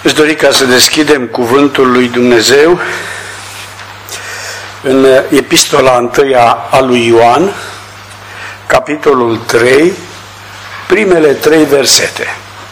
Aș dori ca să deschidem cuvântul lui Dumnezeu în epistola 1 a lui Ioan, capitolul 3, primele 3 versete.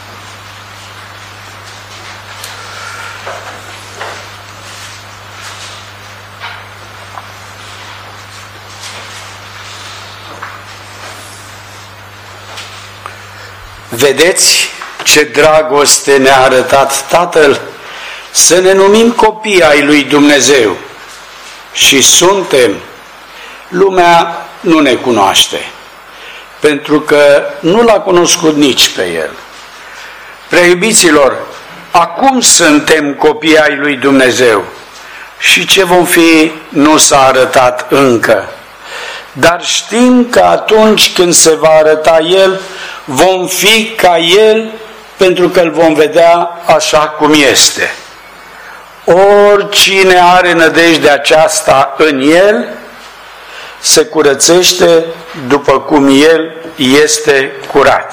Vedeți ce dragoste ne-a arătat Tatăl, să ne numim copii ai lui Dumnezeu. Și suntem. Lumea nu ne cunoaște, pentru că nu l-a cunoscut nici pe El. Preiubiților, acum suntem copii ai lui Dumnezeu și ce vom fi nu s-a arătat încă. Dar știm că atunci când se va arăta El, vom fi ca El, pentru că îl vom vedea așa cum este. Oricine are nădejdea aceasta în El, se curățește după cum El este curat.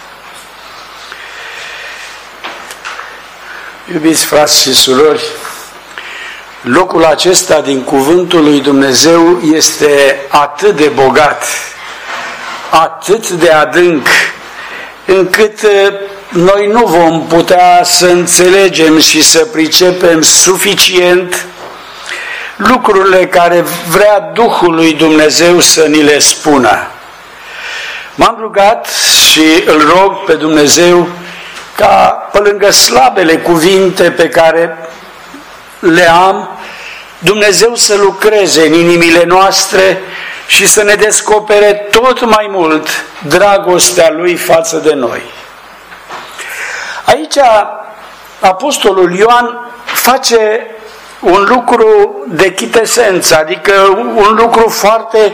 Iubiți frați și surori, locul acesta din cuvântul lui Dumnezeu este atât de bogat, atât de adânc, încât noi nu vom putea să înțelegem și să pricepem suficient lucrurile care vrea Duhul lui Dumnezeu să ni le spună. M-am rugat și îl rog pe Dumnezeu ca, pe lângă slabele cuvinte pe care le am, Dumnezeu să lucreze în inimile noastre și să ne descopere tot mai mult dragostea Lui față de noi. Aici Apostolul Ioan face un lucru de chitesență, adică un lucru foarte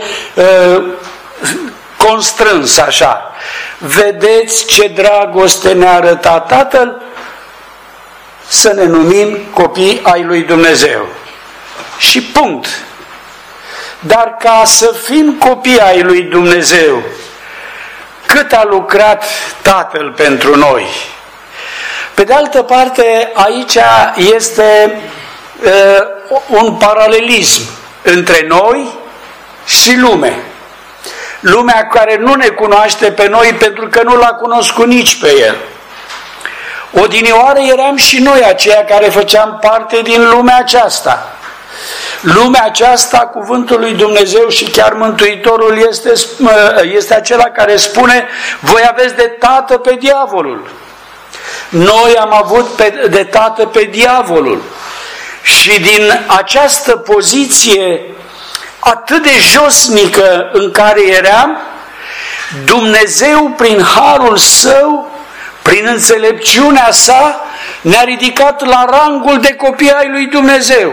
constrâns așa. Vedeți ce dragoste ne-a arătat Tatăl, să ne numim copii ai lui Dumnezeu. Și punct. Dar ca să fim copii ai lui Dumnezeu, cât a lucrat Tatăl pentru noi. Pe de altă parte, aici este un paralelism între noi și lume. Lumea care nu ne cunoaște pe noi pentru că nu l-a cunoscut nici pe El. Odinioară eram și noi aceia care făceam parte din lumea aceasta. Lumea aceasta, cuvântul lui Dumnezeu și chiar Mântuitorul este acela care spune: voi aveți de tată pe diavolul. Noi am avut de tată pe diavolul. Și din această poziție atât de josnică în care eram, Dumnezeu, prin harul Său, prin înțelepciunea Sa, ne-a ridicat la rangul de copii ai lui Dumnezeu.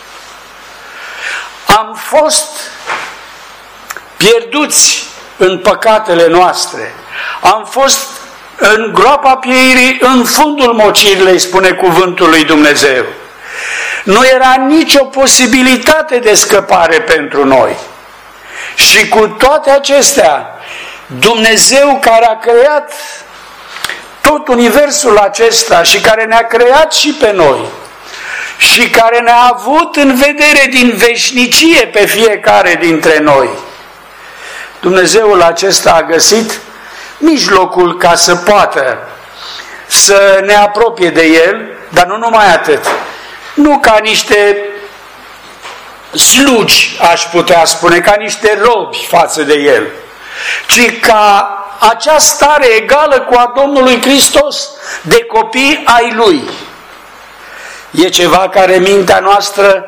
Am fost pierduți în păcatele noastre. Am fost în groapa pieirii, în fundul mocirlei, spune cuvântul lui Dumnezeu. Nu era nicio posibilitate de scăpare pentru noi. Și cu toate acestea, Dumnezeu care a creat tot universul acesta și care ne-a creat și pe noi și care ne-a avut în vedere din veșnicie pe fiecare dintre noi, Dumnezeul acesta a găsit mijlocul ca să poată să ne apropie de El, dar nu numai atât. Nu ca niște slugi, aș putea spune, ca niște robi față de El, ci ca acea stare egală cu a Domnului Hristos, de copii ai Lui. E ceva care mintea noastră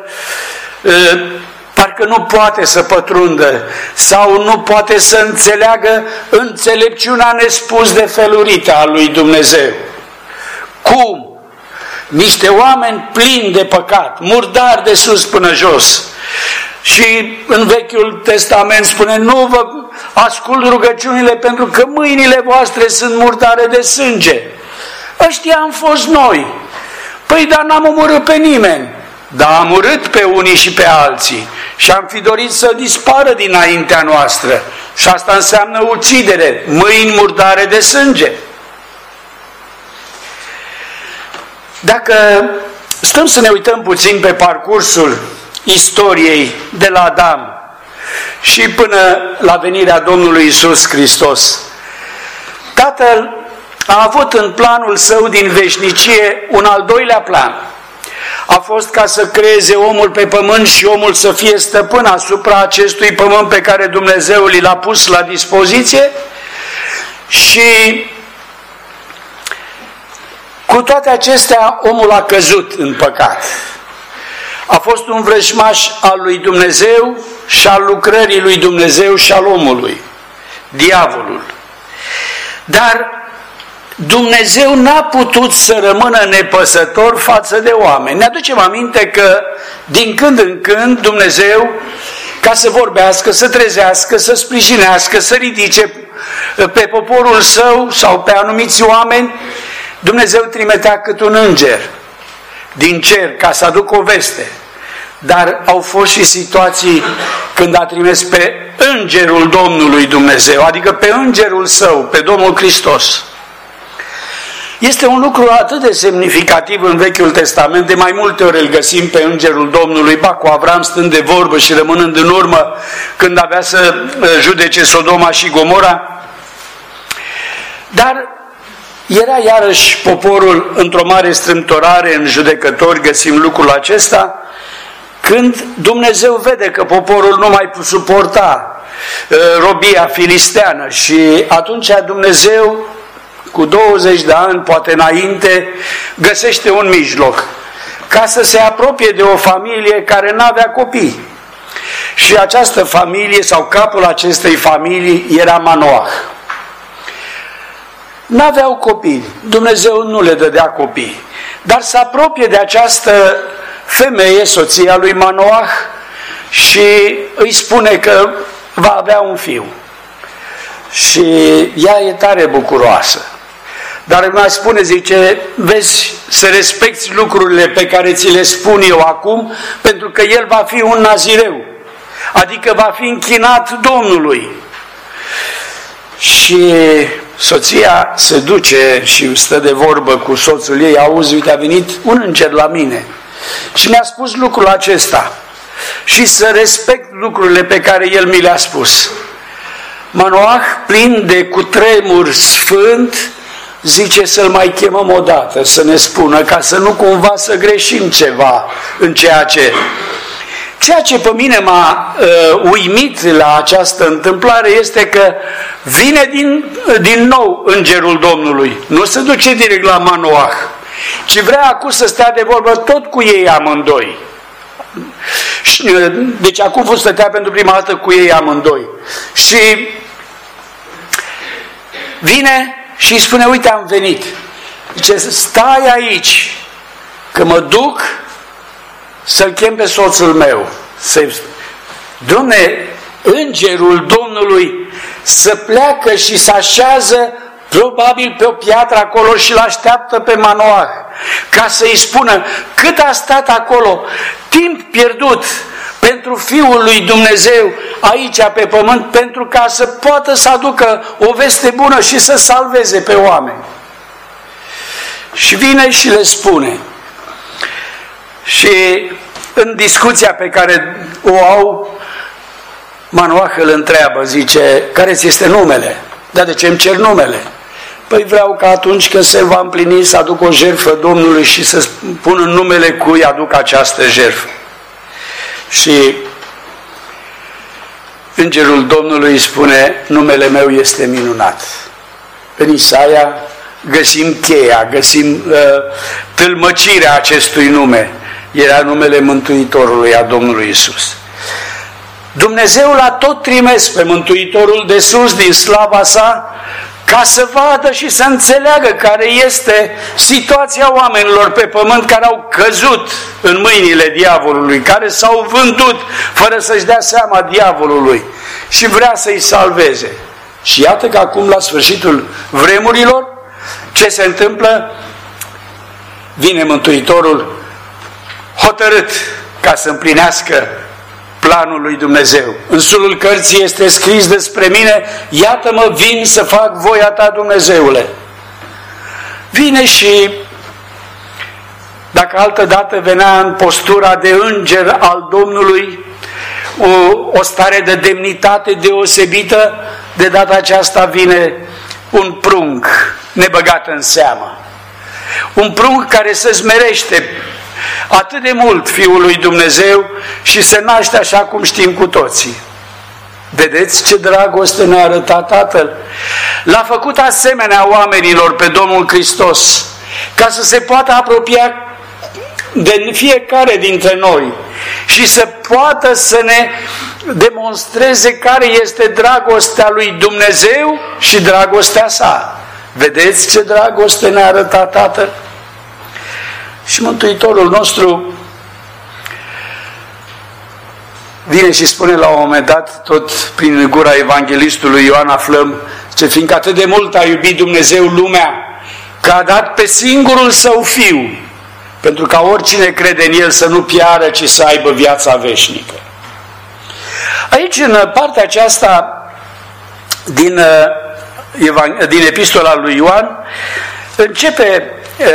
parcă nu poate să pătrundă sau nu poate să înțeleagă înțelepciunea nespus de felurită a lui Dumnezeu. Cum? Niște oameni plini de păcat, murdari de sus până jos. Și în Vechiul Testament spune: nu vă ascult rugăciunile pentru că mâinile voastre sunt murdare de sânge. Ăștia am fost noi. Păi, dar n-am omorât pe nimeni. Dar am urât pe unii și pe alții și am fi dorit să dispară dinaintea noastră. Și asta înseamnă ucidere, mâini murdare de sânge. Dacă stăm să ne uităm puțin pe parcursul istoriei de la Adam și până la venirea Domnului Iisus Hristos, Tatăl a avut în planul său din veșnicie un al doilea plan. A fost ca să creeze omul pe pământ și omul să fie stăpân asupra acestui pământ pe care Dumnezeu l-a pus la dispoziție și cu toate acestea omul a căzut în păcat. A fost un vrăjmaș al lui Dumnezeu și al lucrării lui Dumnezeu și al omului, diavolul. Dar Dumnezeu n-a putut să rămână nepăsător față de oameni. Ne aducem aminte că din când în când Dumnezeu, ca să vorbească, să trezească, să sprijinească, să ridice pe poporul său sau pe anumiți oameni, Dumnezeu trimitea cât un înger din cer ca să aducă o veste. Dar au fost și situații când a trimis pe îngerul Domnului Dumnezeu, adică pe îngerul său, pe Domnul Hristos. Este un lucru atât de semnificativ în Vechiul Testament, de mai multe ori îl găsim pe îngerul Domnului, ba cu Avram stând de vorbă și rămânând în urmă când avea să judece Sodoma și Gomora. Dar era iarăși poporul într-o mare strâmtorare în Judecători, găsim lucrul acesta, când Dumnezeu vede că poporul nu mai suporta robia filisteană și atunci Dumnezeu, cu 20 de ani, poate înainte, găsește un mijloc ca să se apropie de o familie care n-avea copii. Și această familie, sau capul acestei familii, era Manoah. N-aveau copii, Dumnezeu nu le dădea copii, dar se apropie de această femeie, soția lui Manoah, și îi spune că va avea un fiu. Și ea e tare bucuroasă. Dar îmi mai spune, zice, vezi, să respecti lucrurile pe care ți le spun eu acum, pentru că el va fi un nazireu, adică va fi închinat Domnului. Și soția se duce și stă de vorbă cu soțul ei, auzi, uite, a venit un înger la mine și mi-a spus lucrul acesta și să respect lucrurile pe care el mi le-a spus. Manoah, plin de cutremur sfânt, zice să-l mai chemăm o dată, să ne spună, ca să nu cumva să greșim ceva în ceea ce pe mine m-a uimit la această întâmplare este că vine din nou îngerul Domnului. Nu se duce direct la Manoah, ci vrea acum să stea de vorbă tot cu ei amândoi. Deci acum stătea pentru prima dată cu ei amândoi. Și vine și îi spune, uite, am venit. Zice, stai aici, că mă duc să-l chem pe soțul meu. Doamne, îngerul Domnului să pleacă și să așează probabil pe o piatră acolo și l-așteaptă pe Manoah, ca să-i spună cât a stat acolo, timp pierdut pentru Fiul lui Dumnezeu aici pe pământ, pentru ca să poată să aducă o veste bună și să salveze pe oameni. Și vine și le spune. Și în discuția pe care o au, Manoah îl întreabă, zice, care ți este numele? Dar de ce îmi cer numele? Păi vreau ca atunci când se va împlini să aduc o jertfă Domnului și să spun în numele cui aduc această jertfă. Și îngerul Domnului îi spune, numele meu este minunat. În Isaia găsim cheia, găsim tâlmăcirea acestui nume. Era numele Mântuitorului, a Domnului Iisus. Dumnezeu l-a tot trimis pe Mântuitorul de sus din slava sa ca să vadă și să înțeleagă care este situația oamenilor pe pământ care au căzut în mâinile diavolului, care s-au vândut fără să-și dea seama diavolului și vrea să-i salveze. Și iată că acum, la sfârșitul vremurilor, ce se întâmplă? Vine Mântuitorul hotărât ca să împlinească planul lui Dumnezeu. În sulul cărții este scris despre mine, iată-mă, vin să fac voia ta, Dumnezeule. Vine și dacă altădată venea în postura de înger al Domnului, o stare de demnitate deosebită, de data aceasta vine un prunc nebăgat în seamă. Un prunc care se smerește atât de mult Fiul lui Dumnezeu și se naște așa cum știm cu toții. Vedeți ce dragoste ne-a arătat Tatăl? L-a făcut asemenea oamenilor pe Domnul Hristos, ca să se poată apropia de fiecare dintre noi și să poată să ne demonstreze care este dragostea lui Dumnezeu și dragostea sa. Vedeți ce dragoste ne-a arătat Tatăl? Și Mântuitorul nostru vine și spune la un moment dat, tot prin gura evanghelistului Ioan aflăm, ce fiindcă atât de mult a iubit Dumnezeu lumea, că a dat pe singurul Său Fiu, pentru ca oricine crede în El să nu piară, ci să aibă viața veșnică. Aici, în partea aceasta din epistola lui Ioan, începe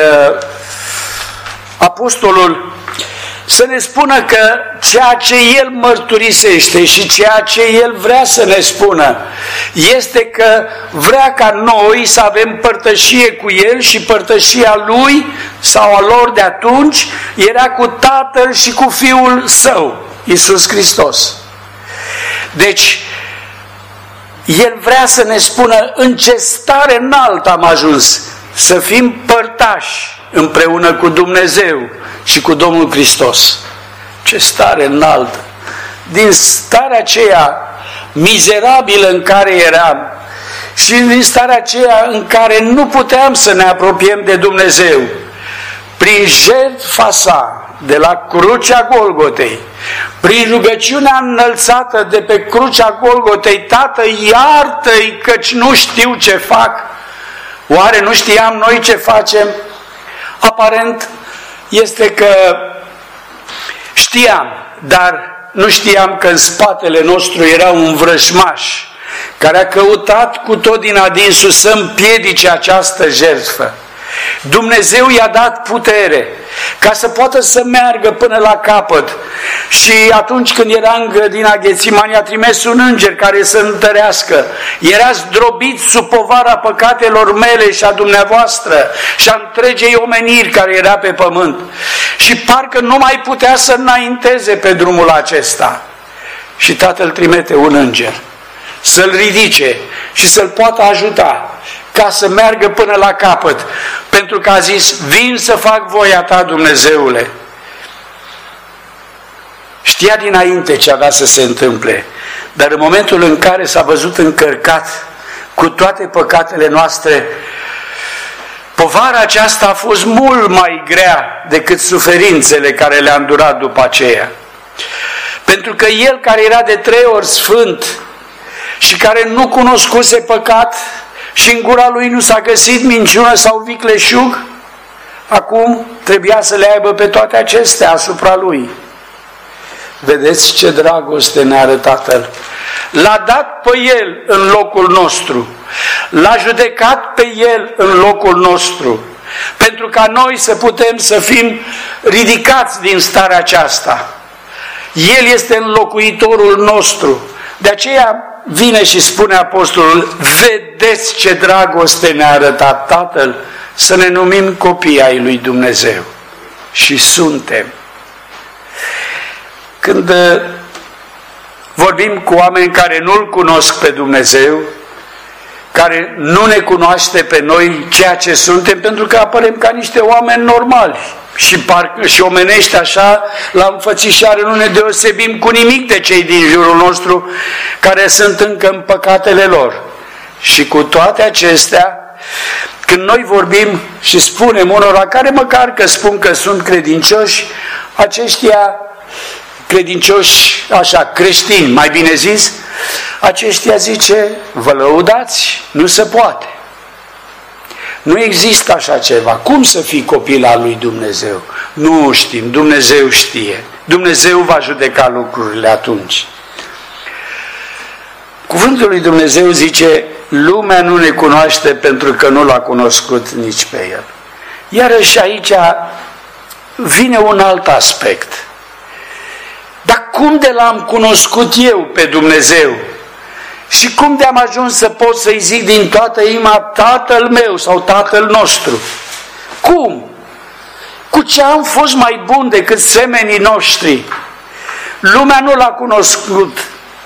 apostolul să ne spună că ceea ce el mărturisește și ceea ce el vrea să ne spună este că vrea ca noi să avem părtășie cu el și părtășia lui sau a lor de atunci era cu Tatăl și cu Fiul Său, Iisus Hristos. Deci, el vrea să ne spună în ce stare înaltă am ajuns, să fim părtași împreună cu Dumnezeu și cu Domnul Hristos. Ce stare înaltă! Din starea aceea mizerabilă în care eram și din starea aceea în care nu puteam să ne apropiem de Dumnezeu, prin jertfa sa de la crucea Golgotei, prin rugăciunea înălțată de pe crucea Golgotei, Tată, iartă-i căci nu știu ce fac. Oare nu știam noi ce facem? Aparent este că știam, dar nu știam că în spatele nostru era un vrăjmaș care a căutat cu tot din adinsul să împiedice această jertfă. Dumnezeu i-a dat putere ca să poată să meargă până la capăt și atunci când era în grădina Ghețimani a trimis un înger care să întărească. Era zdrobit sub povara păcatelor mele și a dumneavoastră și a întregei omeniri care era pe pământ și parcă nu mai putea să înainteze pe drumul acesta și Tatăl trimite un înger să-l ridice și să-l poată ajuta ca să meargă până la capăt, pentru că a zis, vin să fac voia ta, Dumnezeule. Știa dinainte ce avea să se întâmple, dar în momentul în care s-a văzut încărcat cu toate păcatele noastre, povara aceasta a fost mult mai grea decât suferințele care le-a îndurat după aceea. Pentru că El, care era de 3 ori sfânt și care nu cunoscuse păcat, și în gura lui nu s-a găsit minciună sau vicleșug, acum trebuia să le aibă pe toate acestea asupra lui. Vedeți ce dragoste ne-a arătat El. L-a dat pe El în locul nostru, l-a judecat pe El în locul nostru, pentru ca noi să putem să fim ridicați din starea aceasta. El este înlocuitorul nostru. De aceea vine și spune apostolul, vedeți ce dragoste ne-a arătat Tatăl, să ne numim copii ai lui Dumnezeu. Și suntem. Când vorbim cu oameni care nu-L cunosc pe Dumnezeu, care nu ne cunoaște pe noi ceea ce suntem, pentru că apărem ca niște oameni normali și omenești așa, la înfățișare, nu ne deosebim cu nimic de cei din jurul nostru care sunt încă în păcatele lor. Și cu toate acestea, când noi vorbim și spunem unora care măcar că spun că sunt credincioși, aceștia credincioși, așa, creștini, mai bine zis, aceștia zice, vă lăudați, nu se poate. Nu există așa ceva. Cum să fii copil al lui Dumnezeu? Nu știm, Dumnezeu știe. Dumnezeu va judeca lucrurile atunci. Cuvântul lui Dumnezeu zice, lumea nu ne cunoaște pentru că nu l-a cunoscut nici pe El. Iarăși aici vine un alt aspect. Dar cum de l-am cunoscut eu pe Dumnezeu? Și cum de am ajuns să pot să-i zic din toată inima Tatăl meu sau Tatăl nostru? Cum? Cu ce am fost mai bun decât semenii noștri? Lumea nu l-a cunoscut.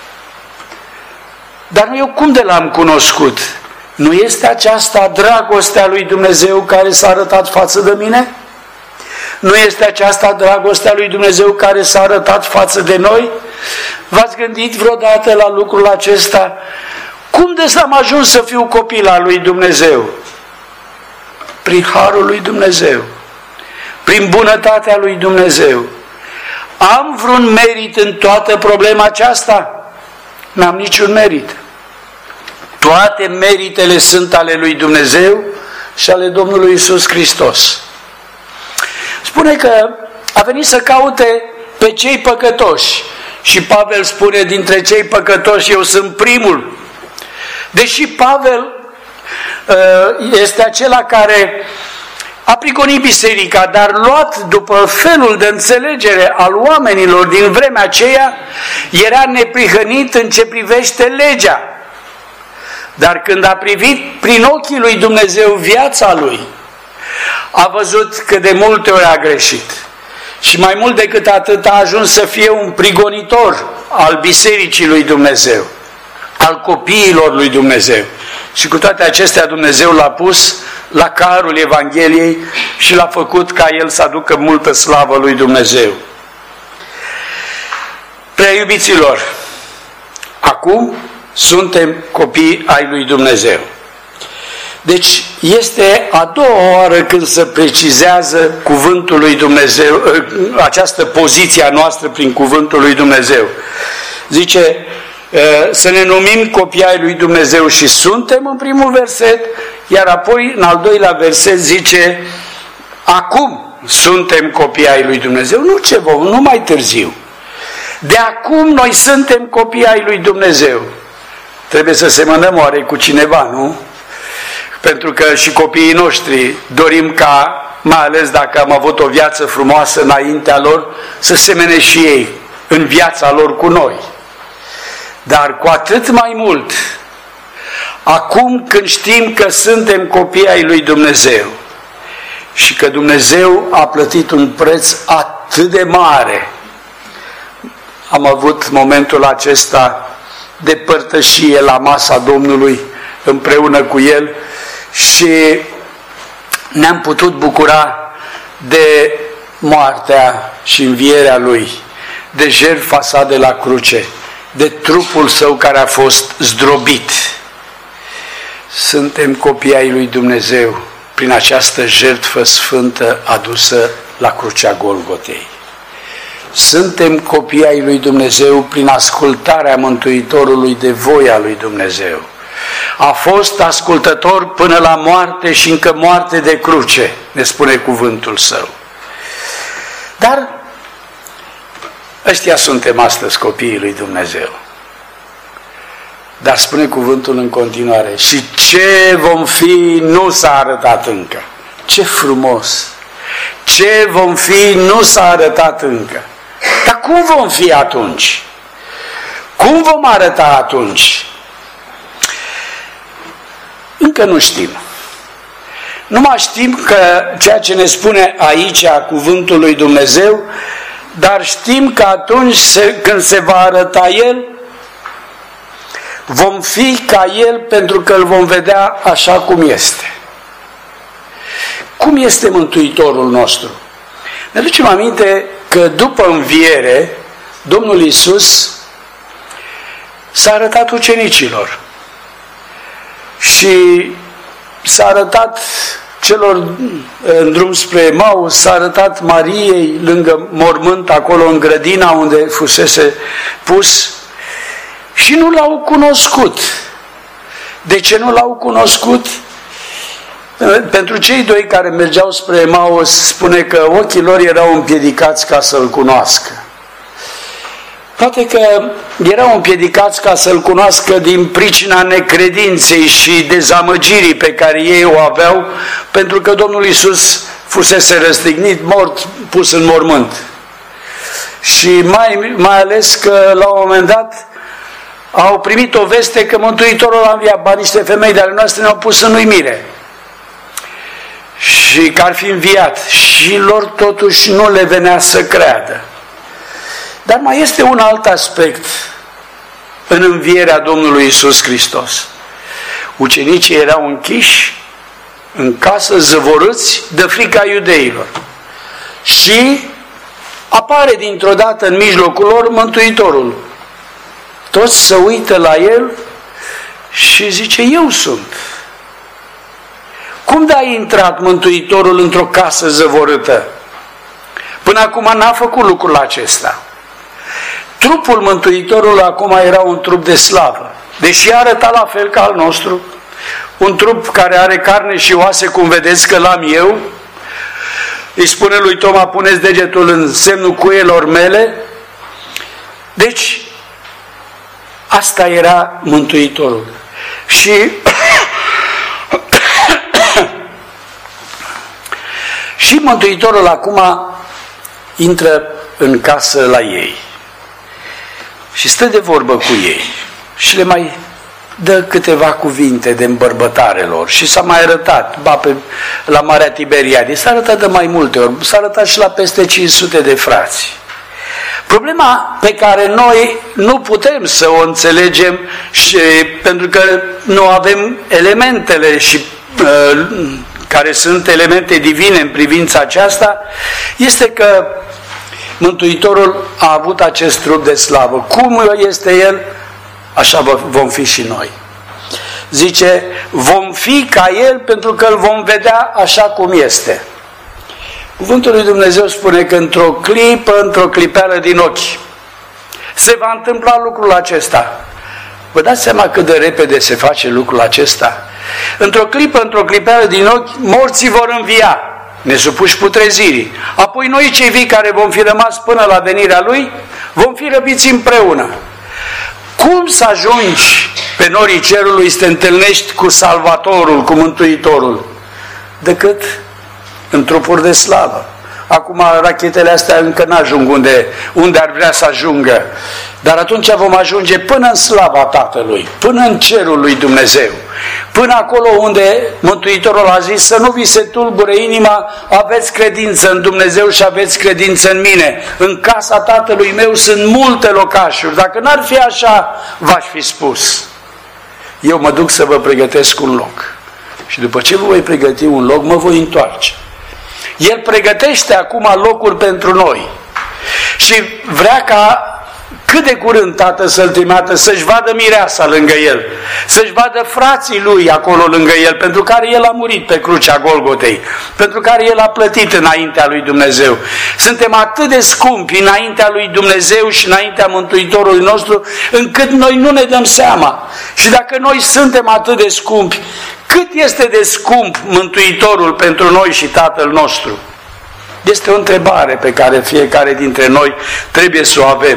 Dar eu cum de l-am cunoscut? Nu este aceasta dragostea lui Dumnezeu care s-a arătat față de mine? Nu este aceasta dragostea lui Dumnezeu care s-a arătat față de noi? V-ați gândit vreodată la lucrul acesta? Cum de să am ajuns să fiu copil al lui Dumnezeu? Prin harul lui Dumnezeu, prin bunătatea lui Dumnezeu. Am vreun merit în toată problema aceasta? N-am niciun merit. Toate meritele sunt ale lui Dumnezeu și ale Domnului Iisus Hristos. Spune că a venit să caute pe cei păcătoși. Și Pavel spune, dintre cei păcătoși eu sunt primul. Deși Pavel este acela care a prigonit biserica, dar luat după felul de înțelegere al oamenilor din vremea aceea, era neprihănit în ce privește legea. Dar când a privit prin ochii lui Dumnezeu viața lui, a văzut că de multe ori a greșit. Și mai mult decât atât a ajuns să fie un prigonitor al bisericii lui Dumnezeu, al copiilor lui Dumnezeu. Și cu toate acestea Dumnezeu l-a pus la carul Evangheliei și l-a făcut ca el să aducă multă slavă lui Dumnezeu. Prea iubiților, acum suntem copii ai lui Dumnezeu. Deci este a doua oară când se precizează cuvântul lui Dumnezeu, această poziție a noastră prin cuvântul lui Dumnezeu. Zice să ne numim copii ai lui Dumnezeu și suntem în primul verset, iar apoi în al doilea verset zice acum suntem copii ai lui Dumnezeu, nu ceva, nu mai târziu. De acum noi suntem copii ai lui Dumnezeu. Trebuie să semănăm oare cu cineva, nu? Pentru că și copiii noștri dorim ca, mai ales dacă am avut o viață frumoasă înaintea lor, să semene și ei în viața lor cu noi. Dar cu atât mai mult, acum când știm că suntem copii ai lui Dumnezeu și că Dumnezeu a plătit un preț atât de mare, am avut momentul acesta de părtășie la masa Domnului împreună cu El și ne-am putut bucura de moartea și învierea Lui, de jertfa sa de la cruce, de trupul Său care a fost zdrobit. Suntem copii ai lui Dumnezeu prin această jertfă sfântă adusă la crucea Golgotei. Suntem copii ai lui Dumnezeu prin ascultarea Mântuitorului de voia lui Dumnezeu. A fost ascultător până la moarte și încă moarte de cruce, ne spune cuvântul Său. Dar ăștia suntem astăzi copiii lui Dumnezeu. Dar spune cuvântul în continuare, și ce vom fi nu s-a arătat încă. Ce frumos! Ce vom fi nu s-a arătat încă. Dar cum vom fi atunci? Cum vom arăta atunci? Încă nu știm. Numai știm că ceea ce ne spune aici cuvântul lui Dumnezeu, dar știm că atunci când se va arăta El, vom fi ca El pentru că îl vom vedea așa cum este. Cum este Mântuitorul nostru? Ne ducem aminte că după înviere, Domnul Iisus s-a arătat ucenicilor și s-a arătat celor în drum spre Emaus, s-a arătat Mariei lângă mormânt, acolo în grădina unde fusese pus, și nu l-au cunoscut. De ce nu l-au cunoscut? Pentru cei doi care mergeau spre Emaus, spune că ochii lor erau împiedicați ca să-L cunoască. Poate că erau împiedicați ca să-L cunoască din pricina necredinței și dezamăgirii pe care ei o aveau, pentru că Domnul Iisus fusese răstignit, mort, pus în mormânt. Și mai ales că la un moment dat au primit o veste că Mântuitorul a înviat. Ba, niște femei de ale noastre ne-au pus în uimire. Și că ar fi înviat. Și lor totuși nu le venea să creadă. Dar mai este un alt aspect în învierea Domnului Iisus Hristos. Ucenicii erau închiși în casă, zăvorâți de frica iudeilor. Și apare dintr-o dată în mijlocul lor Mântuitorul. Toți se uită la el și zice, eu sunt. Cum de a intrat Mântuitorul într-o casă zăvorâtă? Până acum n-a făcut lucrul acesta. Trupul Mântuitorului acum era un trup de slavă, deși arăta la fel ca al nostru, un trup care are carne și oase, cum vedeți că l-am eu. Îi spune lui Toma, puneți degetul în semnul cuielor mele. Deci, asta era Mântuitorul. Și Mântuitorul acum intră în casă la ei și stă de vorbă cu ei și le mai dă câteva cuvinte de îmbărbătare lor. Și s-a mai arătat, la Marea Tiberiade, s-a arătat de mai multe ori, s-a arătat și la peste 500 de frați. Problema pe care noi nu putem să o înțelegem, și, pentru că nu avem elementele și care sunt elemente divine în privința aceasta, este că Mântuitorul a avut acest trup de slavă. Cum este El, așa vom fi și noi. Zice, vom fi ca El pentru că Îl vom vedea așa cum este. Cuvântul lui Dumnezeu spune că într-o clipă, într-o clipeală din ochi, se va întâmpla lucrul acesta. Vă dați seama cât de repede se face lucrul acesta? Într-o clipă, într-o clipeală din ochi, morții vor învia, nesupuși putrezirii. Apoi noi, cei vii care vom fi rămas până la venirea Lui, vom fi răpiți împreună. Cum să ajungi pe norii cerului să te întâlnești cu Salvatorul, cu Mântuitorul? Decât în trupuri de slavă. Acum rachetele astea încă n-ajung unde ar vrea să ajungă. Dar atunci vom ajunge până în slava Tatălui, până în cerul lui Dumnezeu. Până acolo unde Mântuitorul a zis să nu vi se tulbure inima, aveți credință în Dumnezeu și aveți credință în mine. În casa Tatălui meu sunt multe locașuri. Dacă n-ar fi așa, v-aș fi spus. Eu mă duc să vă pregătesc un loc. Și după ce vă voi pregăti un loc, mă voi întoarce. El pregătește acum locuri pentru noi. Și vrea ca cât de curând Tatăl să-L trimeată să-și vadă mireasa lângă El, să-și vadă frații Lui acolo lângă El, pentru care El a murit pe crucea Golgotei, pentru care El a plătit înaintea Lui Dumnezeu. Suntem atât de scumpi înaintea Lui Dumnezeu și înaintea Mântuitorului nostru, încât noi nu ne dăm seama. Și dacă noi suntem atât de scumpi, cât este de scump Mântuitorul pentru noi și Tatăl nostru? Este o întrebare pe care fiecare dintre noi trebuie să o avem.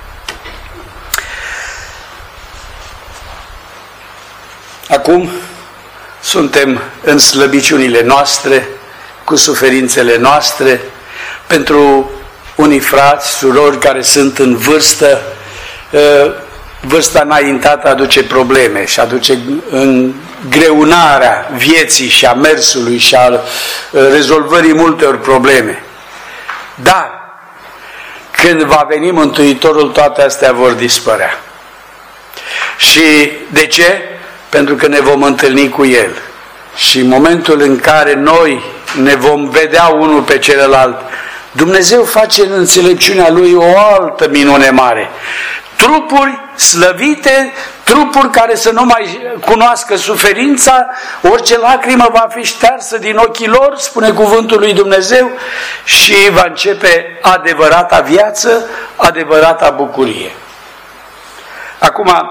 Acum suntem în slăbiciunile noastre, cu suferințele noastre, pentru unii frați, surori care sunt în vârstă, vârsta înaintată aduce probleme și aduce îngreunarea vieții și a mersului și a rezolvării multor probleme. Dar când va veni Mântuitorul, toate astea vor dispărea. Și de ce? Pentru că ne vom întâlni cu El. Și în momentul în care noi ne vom vedea unul pe celălalt, Dumnezeu face în înțelepciunea Lui o altă minune mare. Trupuri slăvite, trupuri care să nu mai cunoască suferința, orice lacrimă va fi ștearsă din ochii lor, spune cuvântul lui Dumnezeu, și va începe adevărata viață, adevărata bucurie. Acum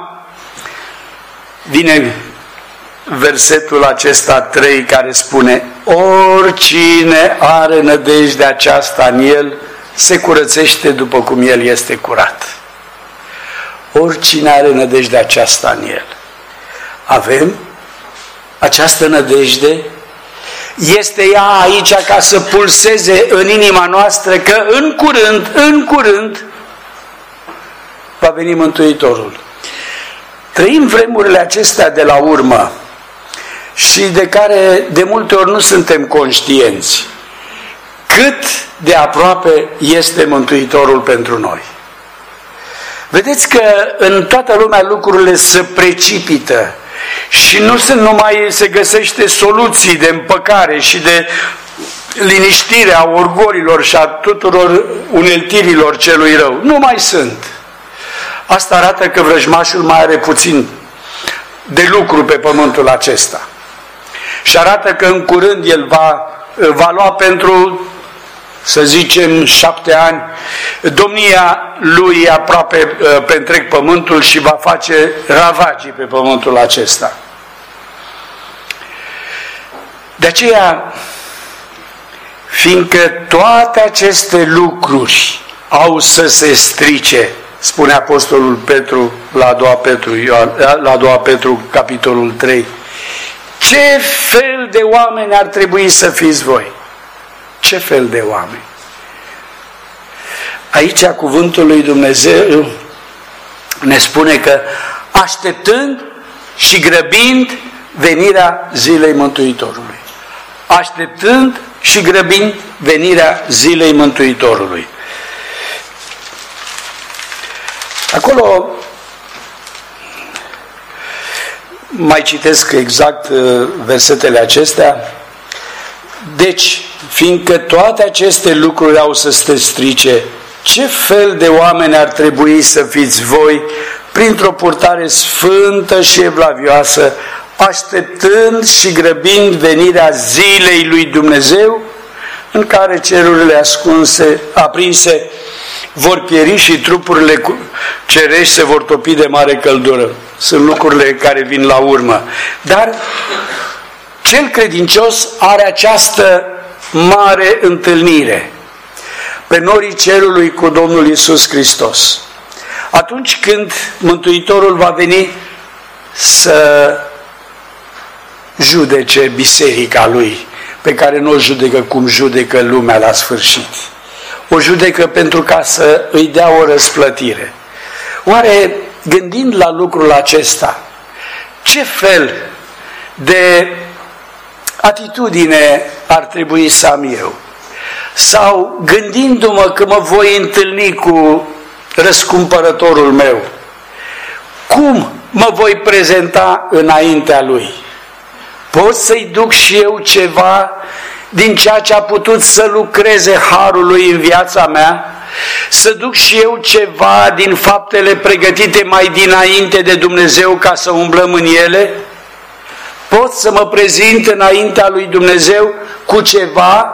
vine versetul acesta 3 care spune: oricine are nădejdea aceasta în El se curățește după cum El este curat. Oricine are nădejdea aceasta în El. Avem această nădejde? Este ea aici ca să pulseze în inima noastră că în curând va veni Mântuitorul. Trăim vremurile acestea de la urmă și de care de multe ori nu suntem conștienți. Cât de aproape este Mântuitorul pentru noi. Vedeți că în toată lumea lucrurile se precipită și nu se găsește soluții de împăcare și de liniștire a orgolilor și a tuturor uneltirilor celui rău. Nu mai sunt. Asta arată că vrăjmașul mai are puțin de lucru pe pământul acesta. Și arată că în curând el va lua pentru, să zicem, 7 ani, domnia lui aproape pe întreg pământul și va face ravagii pe pământul acesta. De aceea, fiindcă toate aceste lucruri au să se strice, spune Apostolul Petru la a doua Petru, capitolul 3, ce fel de oameni ar trebui să fiți voi? Ce fel de oameni? Aici cuvântul lui Dumnezeu ne spune că așteptând și grăbind venirea zilei Mântuitorului. Așteptând și grăbind venirea zilei Mântuitorului. Acolo mai citesc exact versetele acestea. Deci, fiindcă toate aceste lucruri au să se strice, ce fel de oameni ar trebui să fiți voi printr-o purtare sfântă și evlavioasă, așteptând și grăbind venirea zilei lui Dumnezeu, în care cerurile aprinse vor pieri și trupurile cerești se vor topi de mare căldură. Sunt lucrurile care vin la urmă. Dar cel credincios are această mare întâlnire pe norii cerului cu Domnul Iisus Hristos. Atunci când Mântuitorul va veni să judece biserica Lui, pe care nu o judecă cum judecă lumea la sfârșit. O judecă pentru ca să îi dea o răsplătire. Oare, gândind la lucrul acesta, ce fel de atitudine ar trebui să am eu? Sau gândindu-mă că mă voi întâlni cu răscumpărătorul meu, cum mă voi prezenta înaintea Lui? Pot să-i duc și eu ceva din ceea ce a putut să lucreze harul Lui în viața mea? Să duc și eu ceva din faptele pregătite mai dinainte de Dumnezeu ca să umblăm în ele? Pot să mă prezint înaintea lui Dumnezeu cu ceva?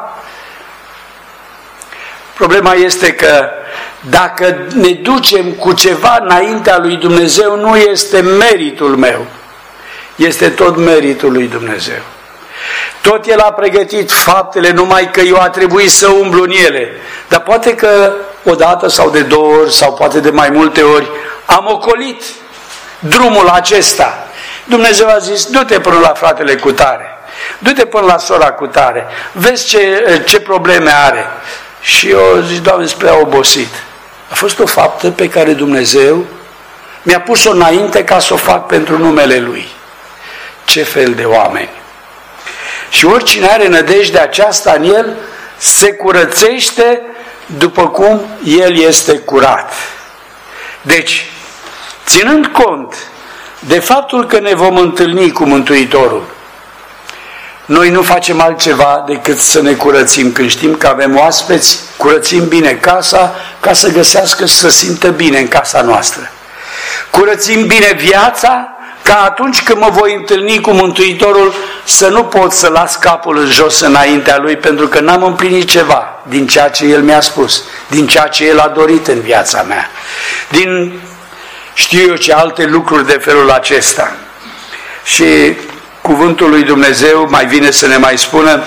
Problema este că dacă ne ducem cu ceva înaintea lui Dumnezeu, nu este meritul meu. Este tot meritul lui Dumnezeu. Tot El a pregătit faptele, numai că eu a trebuit să umblu în ele. Dar poate că o dată sau de 2 ori, sau poate de mai multe ori, am ocolit drumul acesta. Dumnezeu a zis, du-te până la fratele cutare, du-te până la sora cutare, vezi ce probleme are. Și eu zic, Doamne, sunt prea obosit. A fost o faptă pe care Dumnezeu mi-a pus-o înainte ca să o fac pentru numele Lui. Ce fel de oameni! Și oricine are nădejdea aceasta în el, se curățește după cum el este curat. Deci, ținând cont de faptul că ne vom întâlni cu Mântuitorul, noi nu facem altceva decât să ne curățim. Când știm că avem oaspeți, curățim bine casa ca să găsească și să simtă bine în casa noastră. Curățim bine viața ca atunci când mă voi întâlni cu Mântuitorul să nu pot să las capul în jos înaintea Lui, pentru că n-am împlinit ceva din ceea ce El mi-a spus, din ceea ce El a dorit în viața mea, din știu eu ce alte lucruri de felul acesta. Și cuvântul lui Dumnezeu mai vine să ne mai spună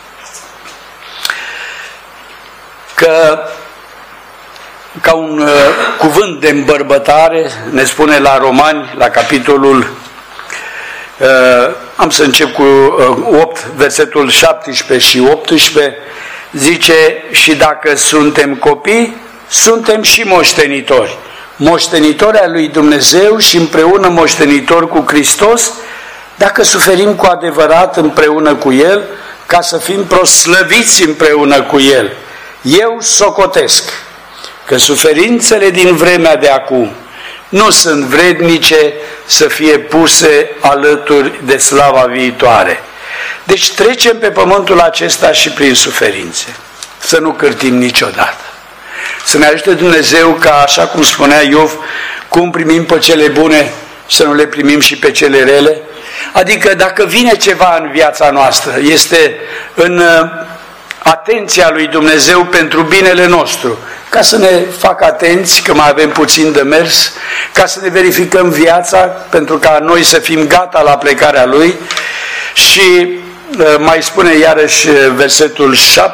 că ca un cuvânt de îmbărbătare, ne spune la Romani, la capitolul am să încep cu 8, versetul 17 și 18, zice: și dacă suntem copii, suntem și moștenitori, moștenitori al lui Dumnezeu și împreună moștenitori cu Hristos, dacă suferim cu adevărat împreună cu El, ca să fim proslăviți împreună cu El. Eu socotesc că suferințele din vremea de acum nu sunt vrednice să fie puse alături de slava viitoare. Deci trecem pe pământul acesta și prin suferințe. Să nu cârtim niciodată. Să ne ajute Dumnezeu ca, așa cum spunea Iov, cum primim pe cele bune, să nu le primim și pe cele rele. Adică dacă vine ceva în viața noastră, este în atenția lui Dumnezeu pentru binele nostru, ca să ne facă atenți că mai avem puțin de mers, ca să ne verificăm viața, pentru ca noi să fim gata la plecarea Lui. Și mai spune iarăși versetul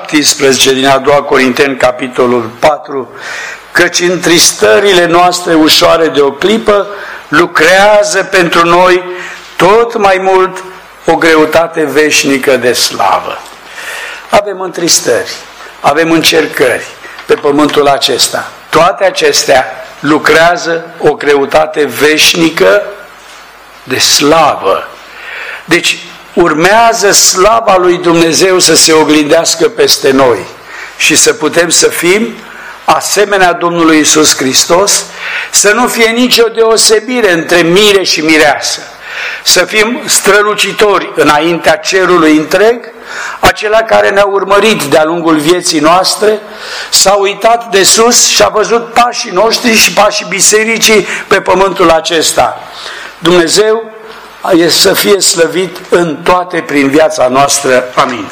17 din a doua Corinteni, capitolul 4, căci întristările noastre ușoare de o clipă lucrează pentru noi tot mai mult o greutate veșnică de slavă. Avem întristări, avem încercări pe pământul acesta. Toate acestea lucrează o greutate veșnică de slavă. Deci urmează slava lui Dumnezeu să se oglindească peste noi și să putem să fim asemenea Domnului Iisus Hristos, să nu fie nicio deosebire între mire și mireasă, să fim strălucitori înaintea cerului întreg, acela care ne-a urmărit de-a lungul vieții noastre, s-a uitat de sus și a văzut pașii noștri și pașii bisericii pe pământul acesta. Dumnezeu să fie slăvit în toate prin viața noastră. Amin.